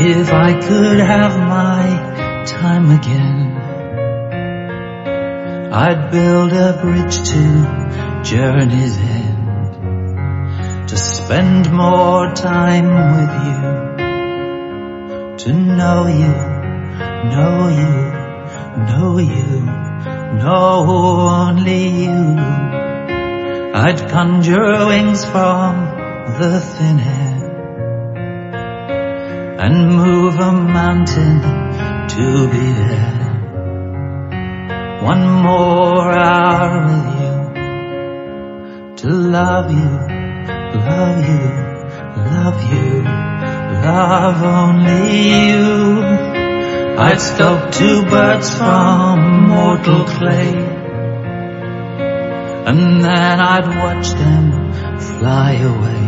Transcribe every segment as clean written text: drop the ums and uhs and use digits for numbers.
If I could have my time again, I'd build a bridge to journey's end, to spend more time with you, to know you, know you, know you, know only you. I'd conjure wings from the thin air and move a mountain to be there. One more hour with you, to love you, love you, love you, love only you. I'd sculpt two birds from mortal clay, and then I'd watch them fly away.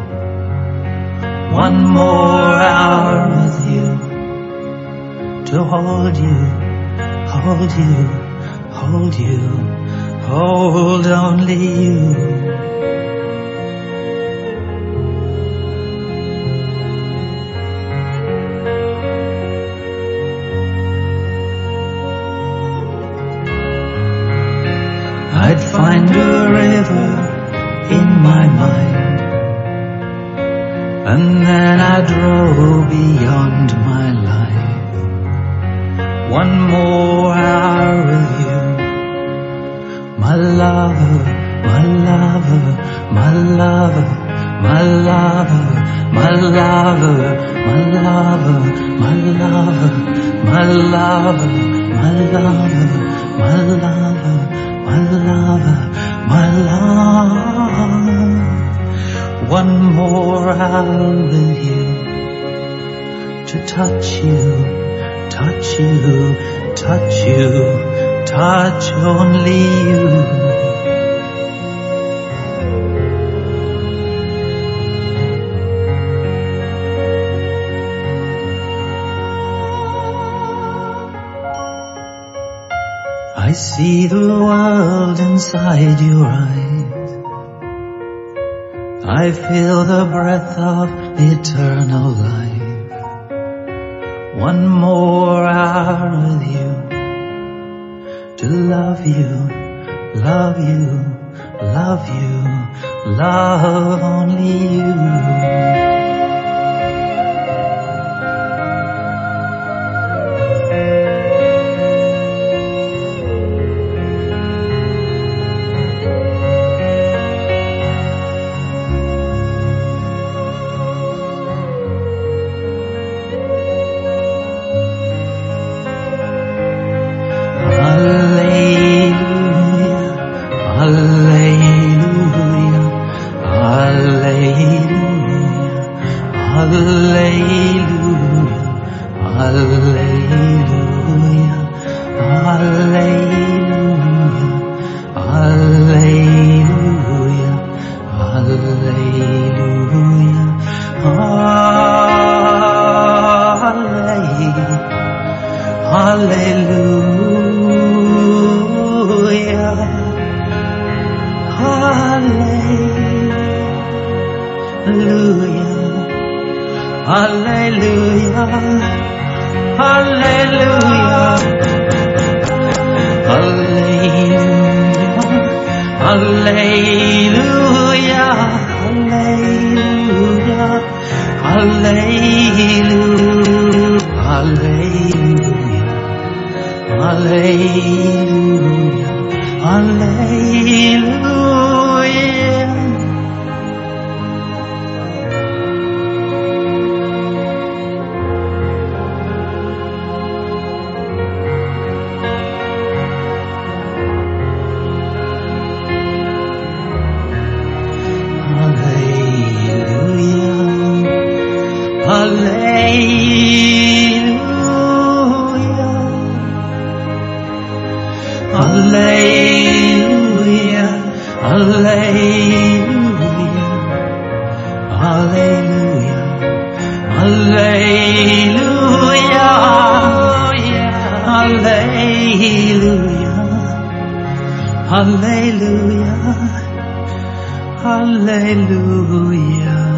One more hour with you, to hold you, hold you, hold you, hold only you. I'd find a river in my mind, and then I'd row beyond my life. One more hour with you, my lover, my lover, my lover, my lover, my lover, my lover, my lover, my lover, my lover, my lover, my lover, my love. One more hour with you, to touch you, touch you, touch you, touch only you. I see the world inside your eyes. I feel the breath of eternal life. One more hour with you, to love you, love you, love you, love only you. Hallelujah, hallelujah.